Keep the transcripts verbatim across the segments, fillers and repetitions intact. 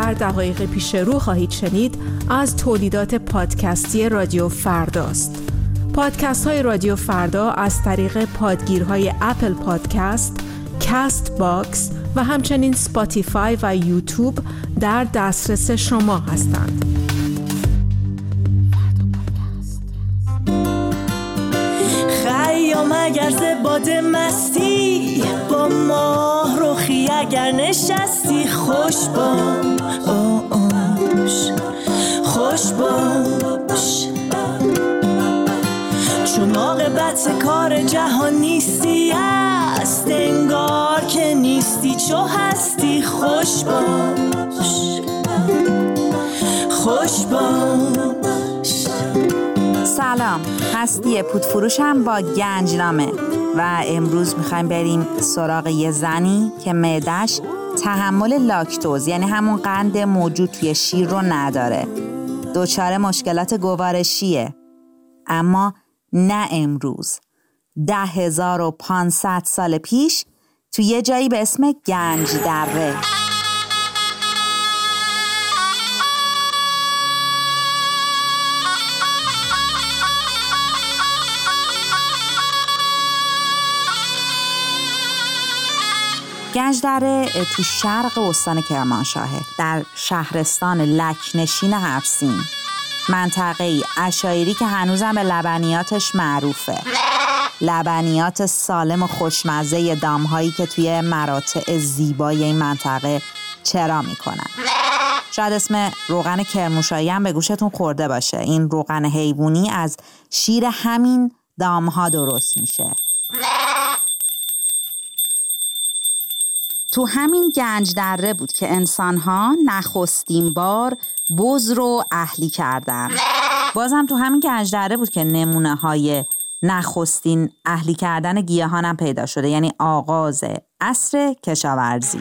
در دقایق پیش رو خواهید شنید از تولیدات پادکستی رادیو فرداست. پادکست های رادیو فردا از طریق پادگیرهای اپل پادکست، کاست باکس و همچنین سپاتیفای و یوتیوب در دسترس شما هستند. خیام اگر زباد مستی با ماه روخی اگر نشستی خوش باش خوش باش چون عاقبت کار جهان نیستی است انگار که نیستی چو هستی خوش باش خوش باش. سلام، هستی پودفروشم با گنجنامه و امروز میخوایم بریم سراغ یه زنی که معده‌اش تحمل لاکتوز یعنی همون قند موجود توی شیر رو نداره. دچار مشکلات گوارشیه، اما نه امروز. ده هزار و پانصد سال پیش توی یه جایی به اسم گنج دره. گنج دره تو شرق استان کرمانشاهه، در شهرستان لکنشین هفسین، منطقه‌ای عشایری که هنوزم به لبنیاتش معروفه. لبنیات سالم و خوشمزه دامهایی که توی مراتع زیبای این منطقه چرا میکنن. شاید اسم روغن کرمانشاهی هم به گوشتون خورده باشه. این روغن حیوانی از شیر همین دامها درست میشه. تو همین گنج دره بود که انسان‌ها نخستین بار بز رو اهلی کردن. بازم تو همین گنج دره بود که نمونه‌های نخستین اهلی کردن گیاهان هم پیدا شده، یعنی آغاز عصر کشاورزی.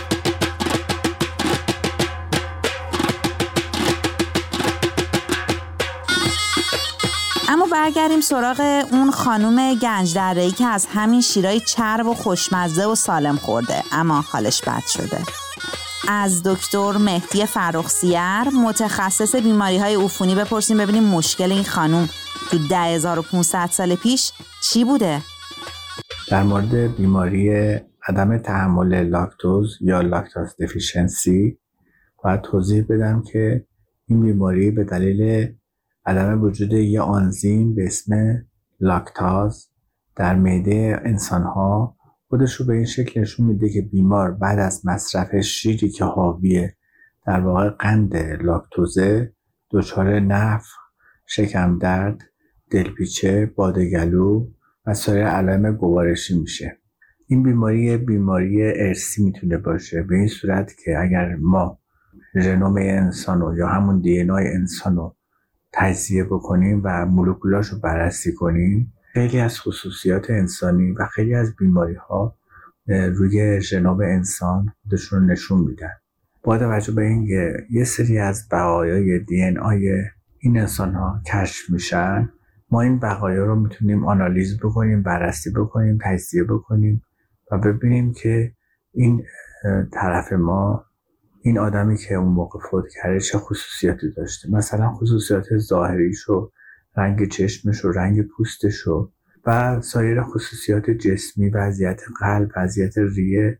اما برگردیم سراغ اون خانوم گنج دره‌ای که از همین شیرای چرب و خوشمزه و سالم خورده اما حالش بد شده. از دکتر مهدی فرخ‌سیر متخصص بیماری‌های عفونی بپرسیم ببینیم مشکل این خانوم تو ده هزار و پانصد سال پیش چی بوده؟ در مورد بیماری عدم تحمل لاکتوز یا لاکتوز دفیشنسی باید توضیح بدم که این بیماری به دلیل عدم وجود یه آنزیم به اسم لاکتاز در معده انسان‌ها خودش رو به این شکل نشون میده که بیمار بعد از مصرف شیری که حاوی در واقع قند لاکتوزه دچار نفخ، شکم درد، دلپیچه، بادگلو و سایر علائم گوارشی میشه. این بیماری بیماری ارثی میتونه باشه، به این صورت که اگر ما ژنوم انسانو یا همون دی ان ای انسانو تجزیه بکنیم و مولکولاش رو بررسی کنیم، خیلی از خصوصیات انسانی و خیلی از بیماری‌ها روی ژنوم انسان خودشون رو نشون میدن. با توجه به اینکه یه سری از بقایای دی ان ای این انسان‌ها کشف میشن، ما این بقایا رو میتونیم آنالیز بکنیم، بررسی بکنیم، تجزیه بکنیم و ببینیم که این طرف ما، این آدمی که اون موقع فوت کرده چه خصوصیاتی داشته. مثلا خصوصیات ظاهریشو، رنگ چشمشو، رنگ پوستشو و سایر خصوصیات جسمی، وضعیت قلب، وضعیت ریه،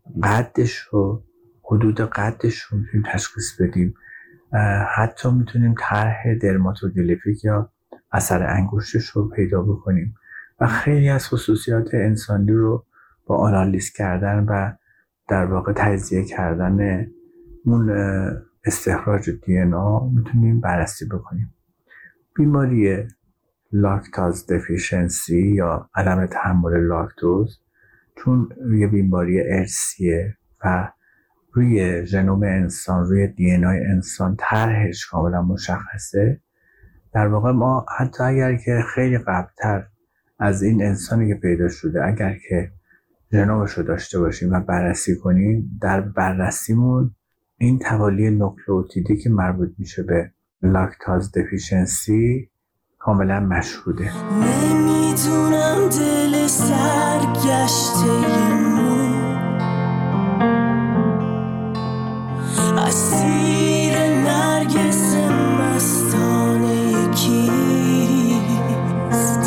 قدشو، حدود قدشو میتونیم تشخیص بدیم. حتی میتونیم طرح درماتوگلیفیک یا اثر انگشتش رو پیدا بکنیم و خیلی از خصوصیات انسانی رو با آنالیز کردن و در واقع تجزیه کردن اون استخراج دی ان ای میتونیم بررسی بکنیم. بیماری لاکتاز دفیشنسی یا عدم تحمل لاکتوز چون یه بیماری ارثیه و روی ژنوم انسان، روی دی ان ای انسان طرحش کاملا مشخصه، در واقع ما حتی اگر که خیلی قبلتر از این انسانی که پیدا شده اگر که ژنومش رو داشته باشیم و بررسی کنیم، در بررسیمون این توالی نوکلئوتیدی که مربوط میشه به لاکتاز دفیشنسی کاملا مشهوده. نمیدونم دل سرگشته ما از اسیر نرگس مستانه کیست؟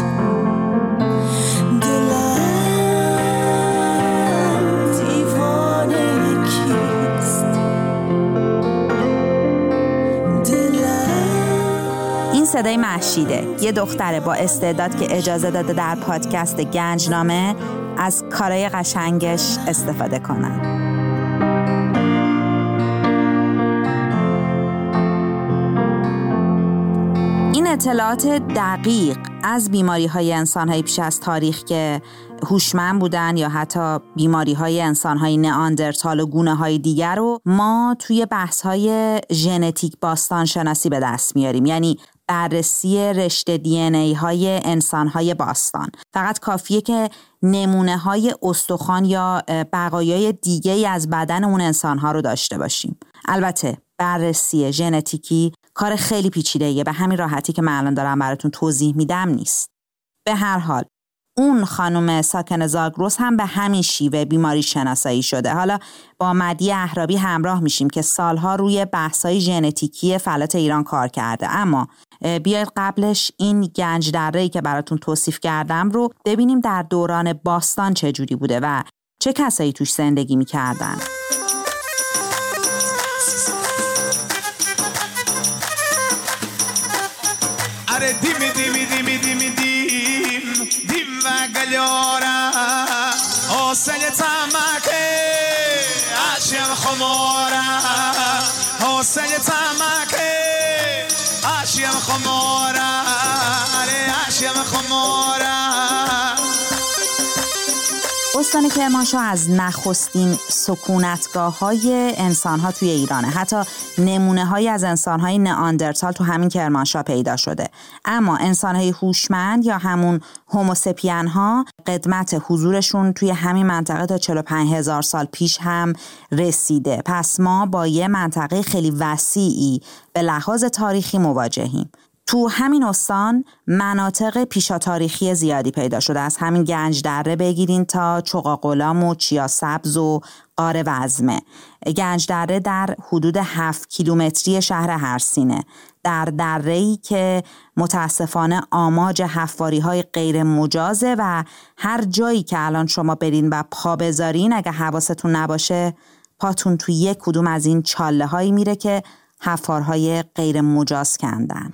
دلم دیوانه کیست؟ دلم. این صدای مهشیده، یه دختره با استعداد که اجازه داده در پادکست گنجنامه از کارهای قشنگش استفاده کنن. این اطلاعات دقیق از بیماری‌های انسان‌های پیش از تاریخ که هوشمند بودن یا حتی بیماری‌های انسان‌های نئاندرتال و گونه‌های دیگر رو ما توی بحث‌های ژنتیک باستان شناسی به دست میاریم، یعنی بررسی رشته دی ان ای های انسان‌های باستان. فقط کافیه که نمونه‌های استخوان یا بقایای دیگه‌ای از بدن اون انسان‌ها رو داشته باشیم. البته بررسی ژنتیکی کار خیلی پیچیده‌ایه، به همین راحتی که من الان دارم براتون توضیح میدم نیست. به هر حال اون خانم ساکن زاگرس هم به همین شیوه بیماری شناسایی شده. حالا با مدی اهرابی همراه میشیم که سالها روی بحث‌های ژنتیکی فلات ایران کار کرده، اما بیاید قبلش این گنج دره‌ای که براتون توصیف کردم رو ببینیم در دوران باستان چه جوری بوده و چه کسایی توش زندگی می‌کردن. Are dimmi dimmi dimmi dimmi dim dim va gagliora o sale tamake asham khomora o sale tamake asham khomora are asham khomora. استان کرمانشاه از نخستین سکونتگاه‌های انسان‌ها توی ایرانه. حتی نمونه‌هایی از انسان‌های نئاندرتال تو همین کرمانشاه پیدا شده. اما انسان‌های هوشمند یا همون هوموسپین‌ها قدمت حضورشون توی همین منطقه تا چهل و پنج هزار سال پیش هم رسیده. پس ما با یه منطقه خیلی وسیعی به لحاظ تاریخی مواجهیم. تو همین استان مناطق پیشا تاریخی زیادی پیدا شده، از همین گنج دره بگیرین تا چقاقلام و چیا سبز و قاره وزمه. گنج دره در حدود هفت کیلومتری شهر هرسینه، در دره‌ای که متاسفانه آماج حفاری‌های غیر مجازه و هر جایی که الان شما برین و پا بذارین اگه حواستون نباشه پاتون توی یک کدوم از این چاله هایی میره که حفارهای غیر مجاز کندن.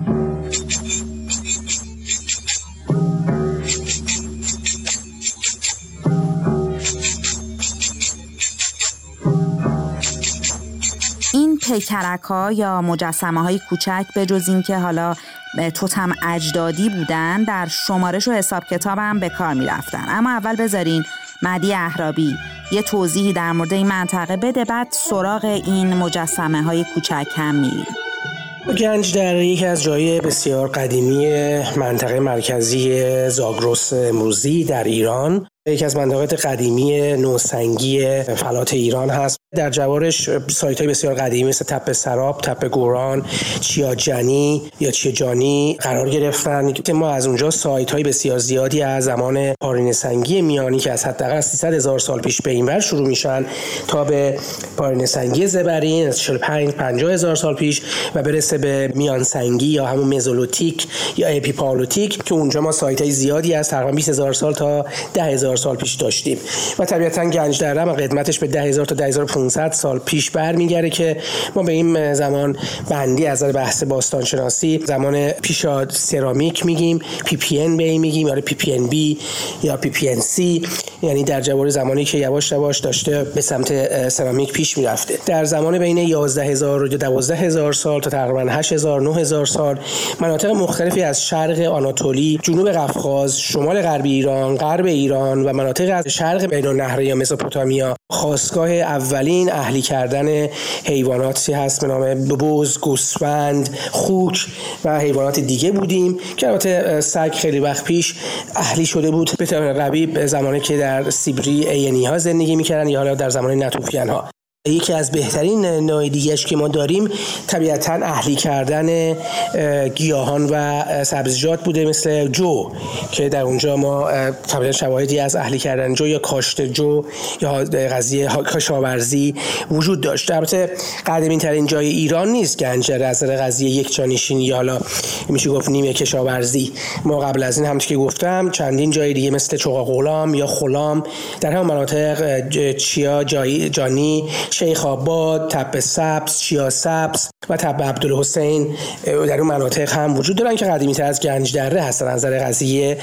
این پیکرک‌ها یا مجسمه‌های کوچک به جز این که حالا توتم اجدادی بودن در شمارش و حساب کتاب هم به کار می رفتن. اما اول بذارین مدی اهرابی یه توضیحی در مورد این منطقه بده، بعد سراغ این مجسمه های کوچک هم میریم. گنج دره یکی از جای بسیار قدیمی منطقه مرکزی زاگرس امروزی در ایران، یکی از مناطق قدیمی نوسنگی فلات ایران هست. در جوارش سایت‌های بسیار قدیمی مثل تپه سراب، تپه گوران، چیاجنی یا چیجانی قرار گرفتن که ما از اونجا سایت‌های بسیار زیادی از زمان پارینه سنگی میانی که از حداقل سیصد هزار سال پیش به اینور شروع میشن تا به پارینه سنگی زبرین از چهل و پنج پنجاه هزار سال پیش و برسه به میان سنگی یا همون مزولوتیک یا اپیپالوتیک که اونجا ما سایت‌های زیادی از تقریبا بیست هزار سال تا ده هزار سال پیش داشتیم. و طبیعتاً گنج دره هم قدمتش به ده هزار تا ده هزار و پانصد سال پیش برمیگره که ما به این زمان بندی از بحث باستان شناسی زمان پیشا سرامیک میگیم، پی پی ان بی میگیم یا پی پی ان بی یا پی پی ان سی، یعنی در جوار زمانی که یواش یواش داشته به سمت سرامیک پیش میرفته. در زمان بین یازده هزار و دوازده هزار سال تا تقریبا هشت هزار نه هزار سال مناطق مختلفی از شرق آناتولی، جنوب قفقاز، شمال غربی ایران، غرب ایران و مناطق از شرق بین النهرین یا مزوپتامیا خاستگاه اولین اهلی کردن حیواناتی هست به نام بز، گوسفند، خوک و حیوانات دیگه بودیم که البته سگ خیلی وقت پیش اهلی شده بود به طور قوی زمانی که در سیبری اینی ها زندگی میکردن یا حالا در زمان ناتوفیان ها. یکی از بهترین نوع دیگه‌اش که ما داریم طبیعتاً اهلی کردن گیاهان و سبزیجات بوده، مثل جو که در اونجا ما طبعاً شواهدی از اهلی کردن جو یا کاشت جو یا قضیه کشاورزی وجود داشت. البته قدیمی ترین جای ایران نیست گنجدره از نظر قضیه یک جانشینی یا حالا میشه گفت نیمه کشاورزی. ما قبل از این هم که گفتم چندین جای دیگه مثل چوغا غلام یا خلام در همون مناطق چیا جای جانی، شیخ آباد، تپه سبز، چیا سبز و تپه عبدالحسین در اون مناطق هم وجود دارن که قدیمی تر از گنجدره هستن از نظر قضیه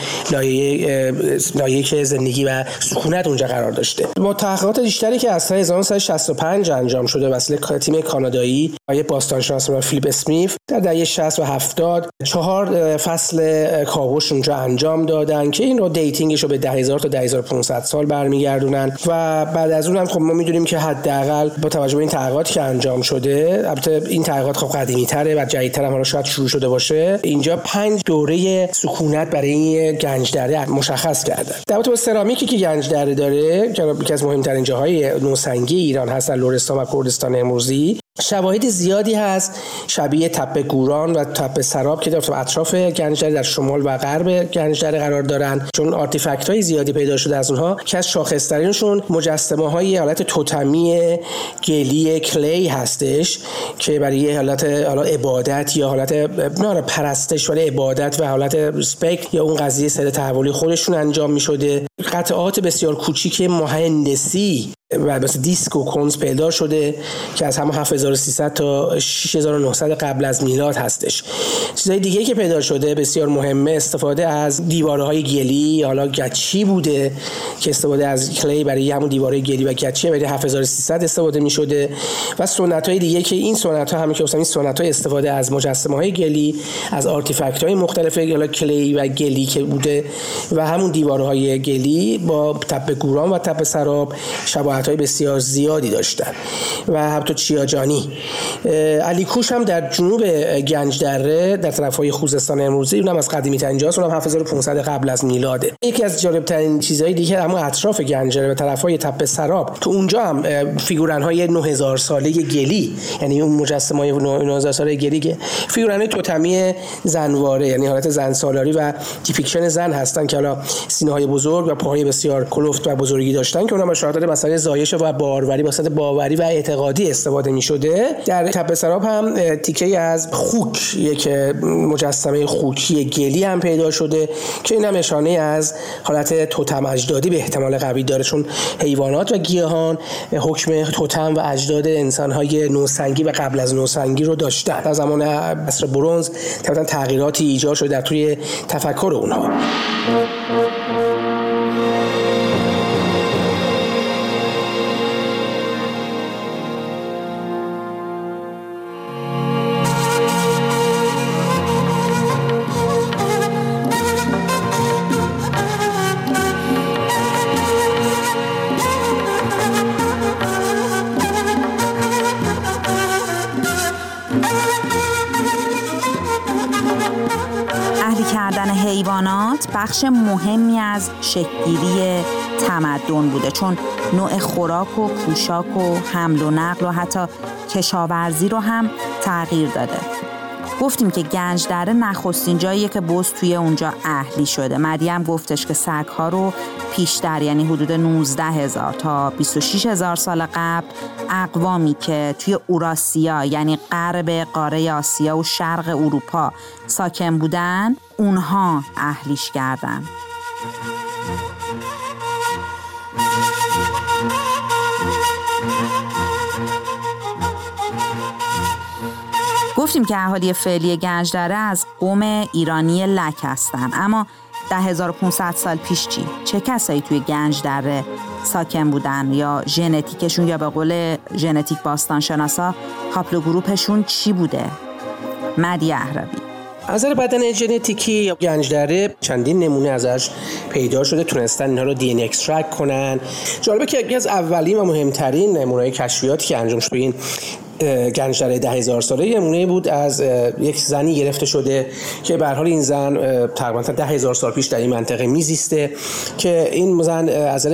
لایه لایه که زندگی و سکونت اونجا قرار داشته. با تحقیقات بیشتری که از سال هزار و نهصد و شصت و پنج انجام شده واسه تیم کانادایی آقای باستانشناس فیلیپ اسمیت در دهه شصت و هفتاد چهار فصل کاوش اونجا انجام دادن که این رو دیتینگش رو به ده هزار تا ده هزار و پانصد سال برمیگردونن و بعد از اون هم خب ما میدونیم که حداقل با توجه به این تحقیقاتی که انجام شده، البته این تحقیقات خب قدیمی تره و جدیدتر هم حالا شاید شروع شده باشه، اینجا پنج دوره سکونت برای گنجدره مشخص کردن. در رابطه با سرامیکی که گنجدره داره که یکی از مهمترین جاهای نوسنگی ایران هست در لرستان و کردستان امروزی، شواهد زیادی هست شبیه تپه گوران و تپه سراب که در اطراف گنجدره در شمال و غرب گنجدره قرار دارن، چون آرتیفکت های زیادی پیدا شده از اونها که از شاخص‌ترینشون مجسمه های حالت توتمی گلی کلی هستش که برای حالت حالا عبادت یا حالت نه پرستش ولی عبادت و حالت ریسپکت یا اون قضیه سر تحولی خودشون انجام می‌شده. قطعات بسیار کوچیک مهندسی و مثل دیسک و کنز پیدا شده که از همون هفت هزار و سیصد تا شش هزار و نهصد قبل از میلاد هستش. چیزهای دیگه که پیدا شده بسیار مهمه استفاده از دیوارهای گلی، حالا گچی بوده که استفاده از کلی برای همون دیوارهای گلی و گچی برای هفت هزار و سیصد استفاده می‌شده و سنت‌های دیگه که این سنت‌ها همین که گفتم این سنت‌های استفاده از مجسمه‌های گلی، از آرتیفکت‌های مختلف حالا کلی و گلی که بوده و همون دیوارهای گلی با تپه گوران و تپه سراب شباهت های بسیار زیادی داشتن و حتی چیاجانی. علی کوش هم در جنوب گنجدره در طرفای خوزستان امروزی، اونم از قدیمی ترین جاست، اونم هفت هزار و پانصد قبل از میلاده. یکی از جالب ترین چیزهای دیگه اما اطراف گنجدره به طرفای تپه سراب که اونجا هم فیگورن های نه هزار ساله گلی، یعنی اون مجسمه های نه هزار ساله گلی که فیگورن های توتمی زنواره، یعنی حالت زن سالاری و دیپیکشن زن هستن که حالا سینه های بزرگ و پاهای بسیار کلفت و بزرگی داشتن که اونها به شاهد مسئله زایش و باروری واسه باوری و اعتقادی استفاده می‌شده. در تپه سراب هم تیکه از خوک، یک مجسمه خوکی گلی هم پیدا شده که این هم نشانه از حالت توتم اجدادی به احتمال قوی داره، چون حیوانات و گیاهان حکم توتم و اجداد انسان‌های نوسنگی و قبل از نوسنگی رو داشتن. در زمان عصر برنز طبعاً تغییراتی ایجاد شده در توی تفکر اونها. حیوانات بخش مهمی از شکل‌گیری تمدن بوده، چون نوع خوراک و پوشاک و حمل و نقل و حتی کشاورزی رو هم تغییر داده. گفتیم که گنجدره نخستین جاییه که بز توی اونجا اهلی شده. مریم گفتش که سگ‌ها رو پیشتر، یعنی حدود نوزده هزار تا بیست و شش هزار سال قبل، اقوامی که توی اوراسیا یعنی غرب قاره آسیا و شرق اروپا ساکن بودن، اونها اهلیش کردن. گفتیم که اهالی فعلی گنجدره از قوم ایرانی لک هستن، اما ده هزار و پانصد سال پیش چی؟ چه کسایی توی گنجدره ساکن بودن یا ژنتیکشون یا به قول ژنتیک باستانشناسا هاپلوگروپشون چی بوده؟ مدی اهربی. از نظر بدن ژنتیکی گنجدره چندین نمونه ازش پیدا شده، تونستن اینها رو دی ان ای اکسترکت کنن. جالبه که یکی از اولین و مهمترین نمونه‌های کشفیاتی که انجام شده این گنجدره ده هزار ساله نمونه بود از یک زنی گرفته شده که به هر حال این زن تقریبا ده هزار سال پیش در این منطقه میزیسته که این زن از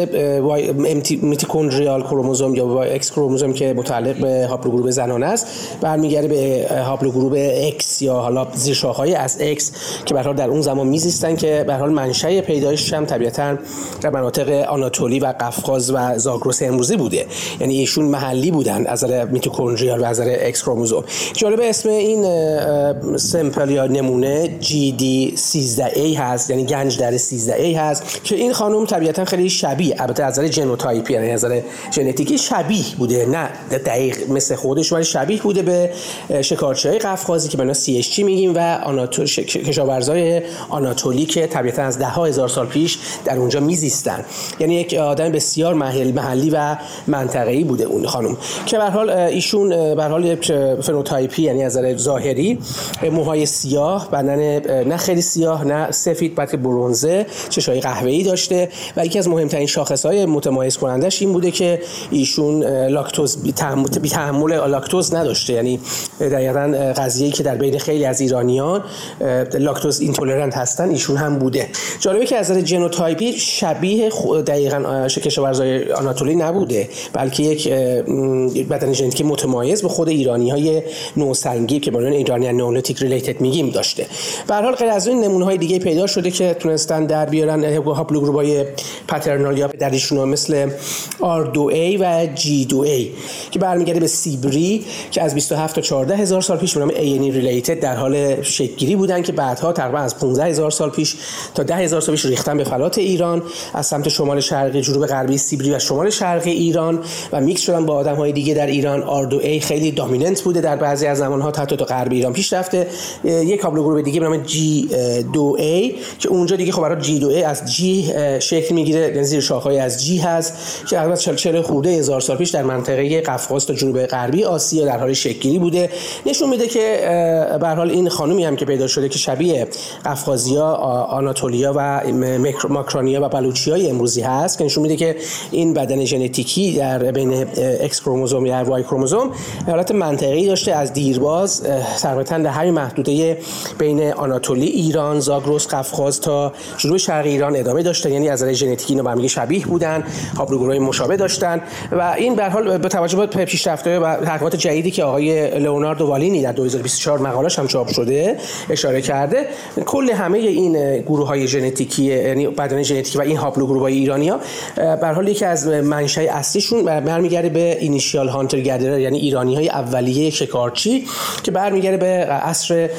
میتوکندریال کروموزوم یا وای اکس کروموزوم که متعلق به هاپلوگروپ زنانه است برمیگرده به هاپلوگروپ اکس یا حالا زیر شاخه‌های از اکس که به هر حال در اون زمان میزیستن که به هر حال منشأ پیدایش هم طبیعتاً در مناطق آناتولی و قفقاز و زاگرس امروزی بوده، یعنی ایشون محلی بودن از نظر میتوکندریال و از نظر اکس کروموزوم. جالب اسم این سمپل یا نمونه جی دی سیزده ای هست، یعنی گنجدره سیزده ای هست که این خانم طبیعتاً خیلی شبیه، البته از نظر ژنوتایپی یعنی از نظر ژنتیکی شبیه بوده، نه دقیق مثل خودش ولی شبیه بوده به شکارچی‌های قفقازی که به نام سی اچ جی میگیم و آناتول کشاورزای آناتولی که طبیعتاً از ده ها هزار سال پیش در اونجا میزیستن، یعنی یک آدم بسیار محل محلی و منطقه‌ای بوده اون خانم که به هر حال ایشون به هر حال یک فنوتایپی یعنی از نظر ظاهری موهای سیاه، بدن نه خیلی سیاه نه سفید بلکه برنزه، چشای قهوه‌ای داشته و یکی از مهمترین شاخص‌های متمایز کنندش این بوده که ایشون لاکتوز بی تحمل لاکتوز نداشته، یعنی دقیقاً قضیه‌ای که در بین خیلی از ایرانیان لاکتوز اینتولرنت هستن ایشون هم بوده. جالبه که از نظر ژنوتایپی شبیه دقیقاً کشاورزای آناتولی نبوده بلکه یک بدن ژنتیکی متمایز به خود ایرانی‌های نوسنگی که به عنوان ایرانیان نئولیتیک ریلیتد میگیم داشته. به هر حال غیر از این نمونه‌های دیگه پیدا شده که تونستن در بیارن هاپلوگروپ‌های پترنال یا پدریشون مثل آر دو ای و جی دو ای که برمیگرده به سیبری که از بیست و هفت تا چهارده هزار سال پیش به نام ای ان ای ریلیتد در حال شکل‌گیری بودن که بعدها تقریبا از پانزده هزار سال پیش تا ده هزار سال پیش ریختن به فلات ایران از سمت شمال شرقی، جنوب غربی سیبری و شمال شرقی ایران و میکس شدن با آدم‌های دیگه در ایران. آر دو ای خیلی دامیننت بوده در بعضی از زمان‌ها حتی تا غرب ایران پیش رفته. یک هاپلوگروپ دیگه به نام جی دو ای که اونجا دیگه خب برای جی دو ای از جی شکل میگیره، یعنی زیر شاخه‌ای از جی هست که البته چهل چهل خورده هزار سال پیش در منطقه قفقاز تا جنوب غربی آسیا در حال شکل‌گیری بوده. نشون میده که به هر حال این خانومی هم که پیدا شده که شبیه قفقازیا، آناتولیا و ماکرانیا و بلوچیای امروزی هست که نشون میده که این بدن ژنتیکی در بین اکس کروموزوم یا وای کروموزوم حالت منطقه‌ای داشته از دیرباز تقریبا در همین محدوده بین آناتولی، ایران، زاگرس، قفقاز تا جنوب شرقی ایران ادامه داشته، یعنی از نظر ژنتیکی اینا با هم شبیه بودن، هاپلوگروپ‌های مشابه داشتن و این به هر حال با توجه به پیشرفت‌های و تحقیقات جدیدی که آقای لئوناردو والینی در دو هزار و بیست و چهار مقاله‌اش هم چاپ شده اشاره کرده، کل همه این گروه‌های ژنتیکی یعنی بدن ژنتیکی و این هاپلوگروپ‌های ایرانی‌ها به هر حال یکی از منشأ اصلیشون برمیگرده به اینیشیال هانتر گدرر یعنی ایرانی‌های اولیه شکارچی که برمیگرده به عصر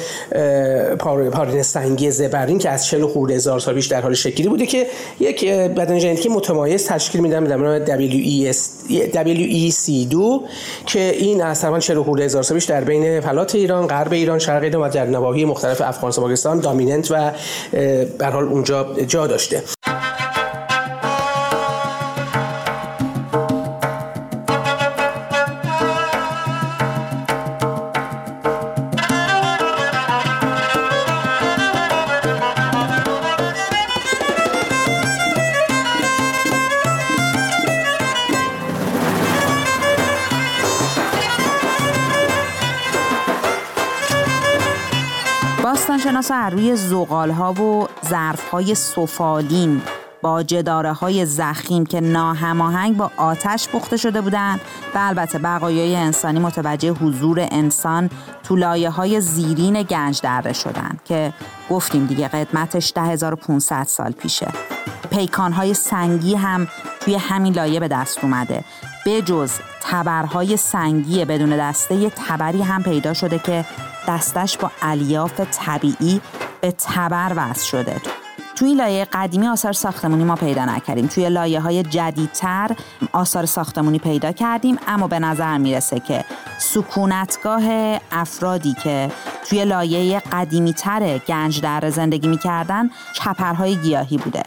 پارین سنگی زبرین که از چهل خورده هزار سال پیش در حال شکلی بوده که یک بدن ژنتیکی متمایز تشکیل میدن به نام دبلیو ای سی دو که این از تقریبا چهل خورده هزار سال پیش در بین فلات ایران، غرب ایران، شرق ایران و در نواحی مختلف افغانستان و پاکستان دامیننت و به هر حال اونجا جا داشته. باستانشناسا از روی زغال‌ها و ظرف‌های سفالین با جداره‌های ضخیم که ناهماهنگ با آتش پخته شده بودند و البته بقایای انسانی متوجه حضور انسان تو لایه‌های زیرین گنجدره شدند که گفتیم دیگه قدمتش ده هزار و پانصد سال پیشه. پیکان‌های سنگی هم توی همین لایه به دست اومده. به جز تبرهای سنگی بدون دسته یه تبری هم پیدا شده که دستش با الیاف طبیعی به تبر وصل شده. توی این لایه قدیمی آثار ساختمانی ما پیدا نکردیم. توی لایه‌های جدیدتر آثار ساختمانی پیدا کردیم، اما به نظر میرسه که سکونتگاه افرادی که توی لایه قدیمی‌تر گنجدره زندگی می‌کردن کپرهای گیاهی بوده.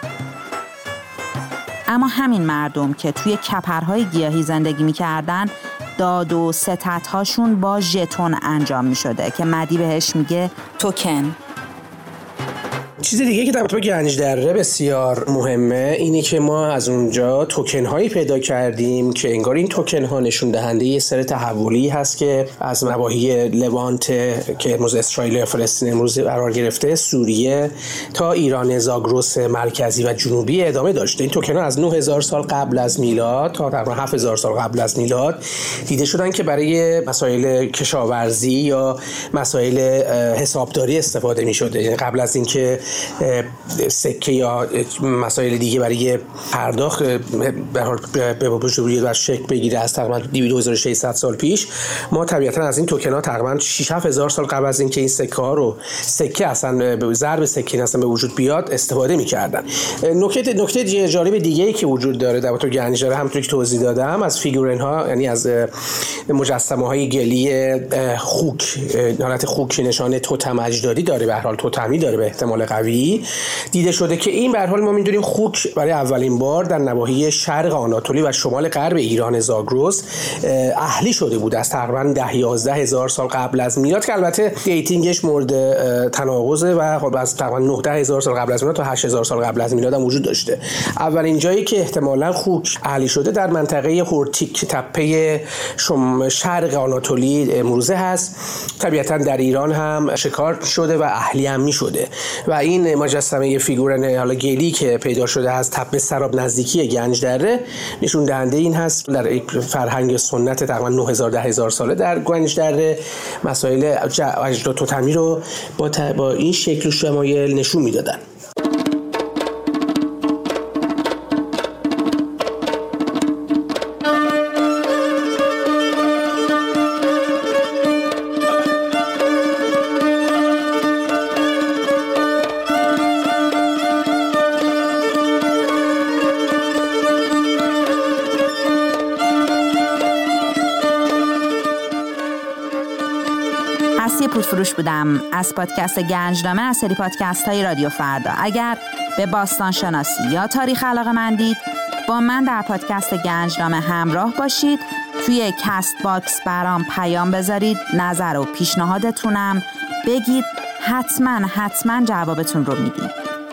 اما همین مردم که توی کپرهای گیاهی زندگی می‌کردن داد و ستدهاشون با ژتون انجام می‌شده که مدی بهش میگه توکن. چیز دیگه که در تو گنج دره بسیار مهمه اینی که ما از اونجا توکن هایی پیدا کردیم که انگار این توکن ها نشون دهنده یه سر تحولی هست که از نواحی لوانت که امروز اسرائیل و فلسطین امروز قرار گرفته، سوریه تا ایران زاگرس مرکزی و جنوبی ادامه داشته. این توکن ها از نه هزار سال قبل از میلاد تا تقریبا هفت هزار سال قبل از میلاد دیده شدن که برای مسائل کشاورزی یا مسائل حسابداری استفاده می شده. یعنی قبل از اینکه سکه یا مسائل دیگه برای پرداخت به حال به وجود بیاد و شکل بگیره از تقریبا دو هزار و ششصد سال پیش، ما طبیعتا از این توکن ها تقریبا شش هفت هزار سال قبل از اینکه این سکه ها رو سکه اصلا به ضرب سکه اصلا به وجود بیاد استفاده می‌کردن. نکته نکته جالب دیگه‌ای که وجود داره در تو گنج داره، همونطوری که توضیح دادم، از فیگورین ها، یعنی از مجسمه‌های گلی خوک، حالت خوک نشانه توتم اجدادی داره، به هر حال توتمی داره به احتمال قوی. دیده شده که این به هر حال ما می‌دونیم خوک برای اولین بار در نواحی شرق آناتولی و شمال غرب ایران زاگرس اهلی شده بود از تقریبا ده یازده هزار سال قبل از میلاد، که البته دیتینگش مورد تناقضه و خب از تقریبا نه ده هزار سال قبل از میلاد تا هشت هزار سال قبل از میلاد هم وجود داشته. اولین جایی که احتمالاً خوک اهلی شده در منطقه هورتیک تپه شرق آناتولی امروزه هست. طبیعتاً در ایران هم شکار شده و اهلی هم می شده و این مجسمه فیگورن حالا گلی که پیدا شده از تپه سراب نزدیکی گنج دره نشون دهنده این هست در یک فرهنگ سنت تقریبا نه هزار ده هزار ساله در گنج دره مسائل اجداد توتمی رو با, با این شکل و شمایل نشون میدادن. فروش بودم از پادکست گنجنامه از سری پادکست های رادیو فردا. اگر به باستان شناسی یا تاریخ علاقه‌مندید با من در پادکست گنجنامه همراه باشید. توی کست باکس برام پیام بذارید، نظر و پیشنهادتونم بگید، حتما حتما جوابتون رو میدیم.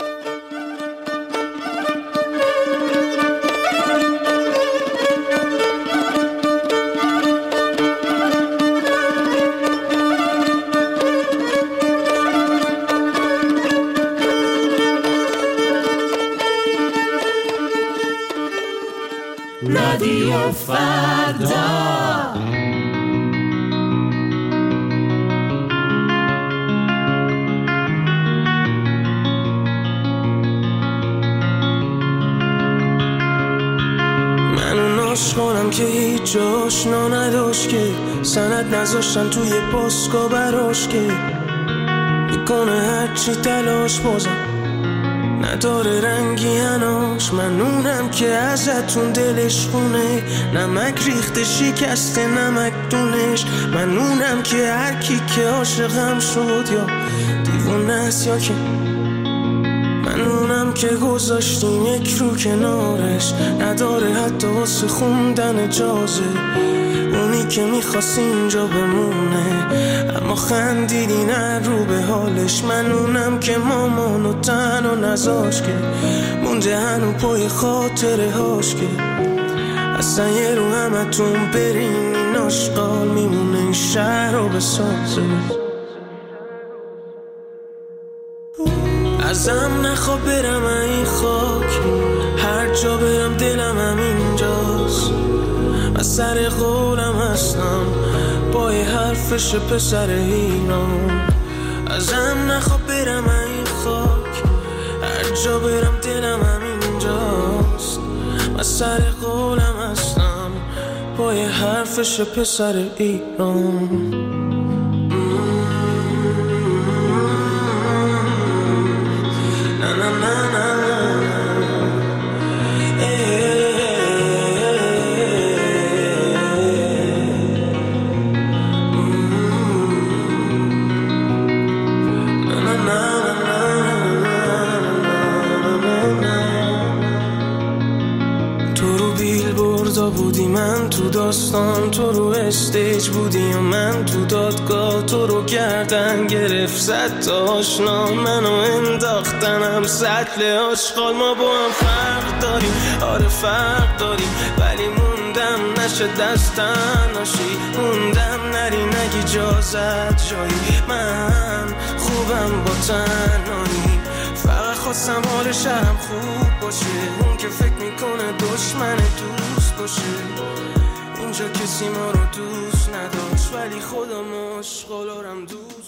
رادیو فردا. من اون عاشقانم که هیچ آشنا نداشت، که سند نذاشتن توی پاسکا براش، که میکنه هرچی تلاش بازم نداره رنگی هناش. من اونم که ازتون دلش خونه، نمک ریخته شکسته نمک دونش. من اونم که هر کی که عاشقم شد یا دیوونه است یا که من اونم که گذاشتیم یک رو کنارش، نداره حتی واسه خوندن اجازه. اونی که میخواست اینجا بمونه اما خندیدی نه رو به حالش. من اونم که مامانو تنها نذاش، که مونده هنو پای خاطره هاش، که اصلا یه رو همتون برین این آشقال میمونه این شهر رو بسازه. ازم نخوا برم این خاک، هر جا برم دلم هم اینجاست. من سر قولم هستم با یه حرفش پسر ایران. ازم نخوا برم این خاک، هر جا برم دلم هم اینجاست. من سر قولم هستم با یه حرفش پسر ایران. بودی من تو داستان تو رو استیج بودی و من تو دادگاه تو رو گردن گرفت صد تا آشنا منو انداختنم سطل آشغال ما با هم فرق داریم آره فرق داریم ولی موندم نشه دستن ناشی موندم نری نگی جازت جایی من خوبم با تنهایی فقط خواستم حال شهرم خوب باشه اون که فکر میکنه دشمن دوست باشه اینجا کسی ما رو دوست نداشت ولی خودم عشقالارم دوست